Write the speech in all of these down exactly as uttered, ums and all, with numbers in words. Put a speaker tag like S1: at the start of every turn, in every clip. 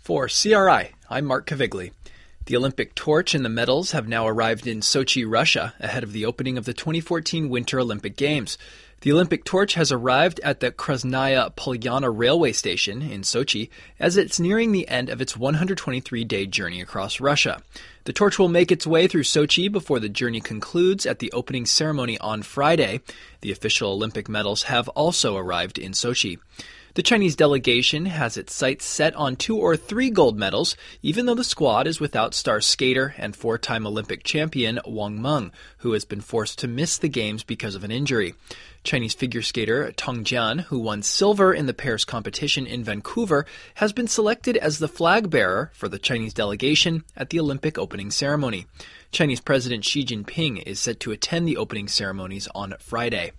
S1: For C R I, I'm Mark Cavigli. The Olympic torch and the medals have now arrived in Sochi, Russia, ahead of the opening of the twenty fourteen Winter Olympic Games. The Olympic torch has arrived at the Krasnaya Polyana railway station in Sochi as it's nearing the end of its one hundred twenty-three day journey across Russia. The torch will make its way through Sochi before the journey concludes at the opening ceremony on Friday. The official Olympic medals have also arrived in Sochi. The Chinese delegation has its sights set on two or three gold medals, even though the squad is without star skater and four-time Olympic champion Wang Meng, who has been forced to miss the games because of an injury. Chinese figure skater Tong Jian, who won silver in the pairs competition in Vancouver, has been selected as the flag bearer for the Chinese delegation at the Olympic opening ceremony. Chinese President Xi Jinping is set to attend the opening ceremonies on Friday.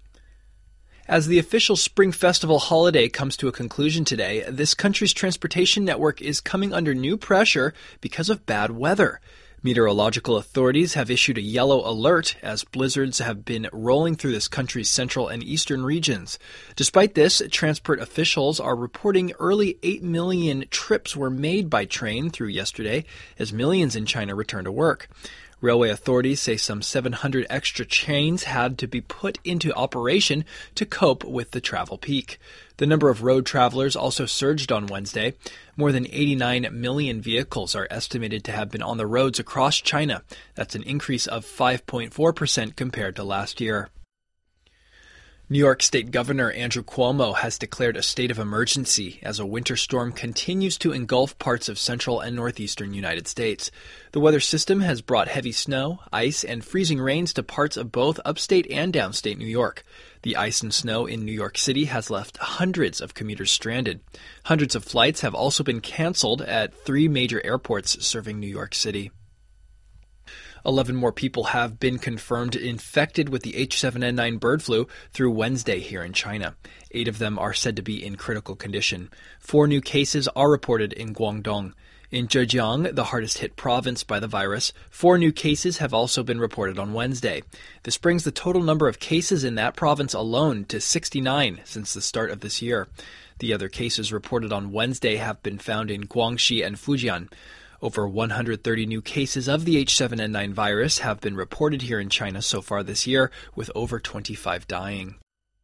S1: As the official Spring Festival holiday comes to a conclusion today, this country's transportation network is coming under new pressure because of bad weather. Meteorological authorities have issued a yellow alert as blizzards have been rolling through this country's central and eastern regions. Despite this, transport officials are reporting early eight million trips were made by train through yesterday as millions in China return to work. Railway authorities say some seven hundred extra trains had to be put into operation to cope with the travel peak. The number of road travelers also surged on Wednesday. More than eighty-nine million vehicles are estimated to have been on the roads across China. That's an increase of five point four percent compared to last year. New York State Governor Andrew Cuomo has declared a state of emergency as a winter storm continues to engulf parts of central and northeastern United States. The weather system has brought heavy snow, ice, and freezing rains to parts of both upstate and downstate New York. The ice and snow in New York City has left hundreds of commuters stranded. Hundreds of flights have also been canceled at three major airports serving New York City. Eleven more people have been confirmed infected with the H seven N nine bird flu through Wednesday here in China. Eight of them are said to be in critical condition. Four new cases are reported in Guangdong. In Zhejiang, the hardest hit province by the virus, four new cases have also been reported on Wednesday. This brings the total number of cases in that province alone to sixty-nine since the start of this year. The other cases reported on Wednesday have been found in Guangxi and Fujian. Over one hundred thirty new cases of the H seven N nine virus have been reported here in China so far this year, with over twenty-five dying.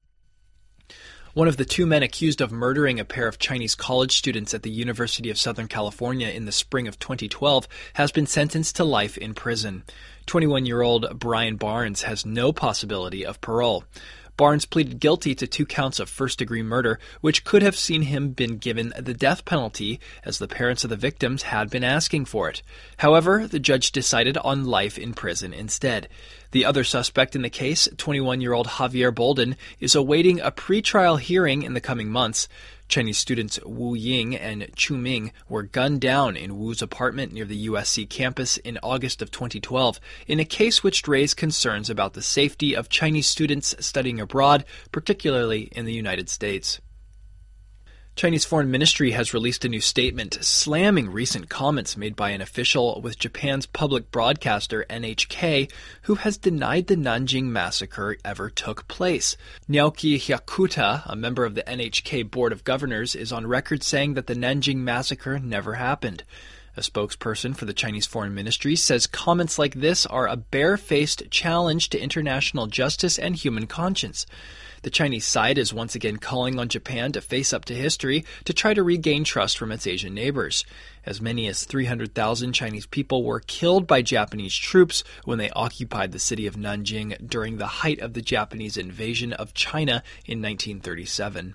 S1: One of the two men accused of murdering a pair of Chinese college students at the University of Southern California in the spring of twenty twelve has been sentenced to life in prison. twenty-one-year-old Brian Barnes has no possibility of parole. Barnes pleaded guilty to two counts of first-degree murder, which could have seen him been given the death penalty, as the parents of the victims had been asking for it. However, the judge decided on life in prison instead. The other suspect in the case, twenty-one-year-old Javier Bolden, is awaiting a pretrial hearing in the coming months. Chinese students Wu Ying and Chu Ming were gunned down in Wu's apartment near the U S C campus in August of twenty twelve, in a case which raised concerns about the safety of Chinese students studying abroad, particularly in the United States. Chinese Foreign Ministry has released a new statement slamming recent comments made by an official with Japan's public broadcaster N H K, who has denied the Nanjing massacre ever took place. Naoki Hyakuta, a member of the N H K Board of Governors, is on record saying that the Nanjing massacre never happened. A spokesperson for the Chinese Foreign Ministry says comments like this are a bare-faced challenge to international justice and human conscience. The Chinese side is once again calling on Japan to face up to history to try to regain trust from its Asian neighbors. As many as three hundred thousand Chinese people were killed by Japanese troops when they occupied the city of Nanjing during the height of the Japanese invasion of China in nineteen thirty-seven.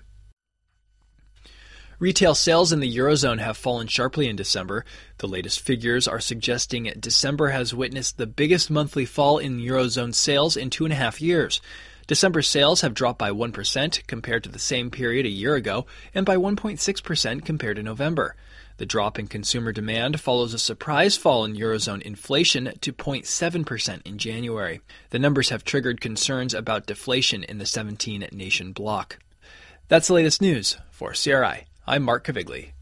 S1: Retail sales in the Eurozone have fallen sharply in December. The latest figures are suggesting December has witnessed the biggest monthly fall in Eurozone sales in two and a half years. December sales have dropped by one percent compared to the same period a year ago and by one point six percent compared to November. The drop in consumer demand follows a surprise fall in Eurozone inflation to zero point seven percent in January. The numbers have triggered concerns about deflation in the seventeen-nation bloc. That's the latest news. For C R I, I'm Mark Cavigli.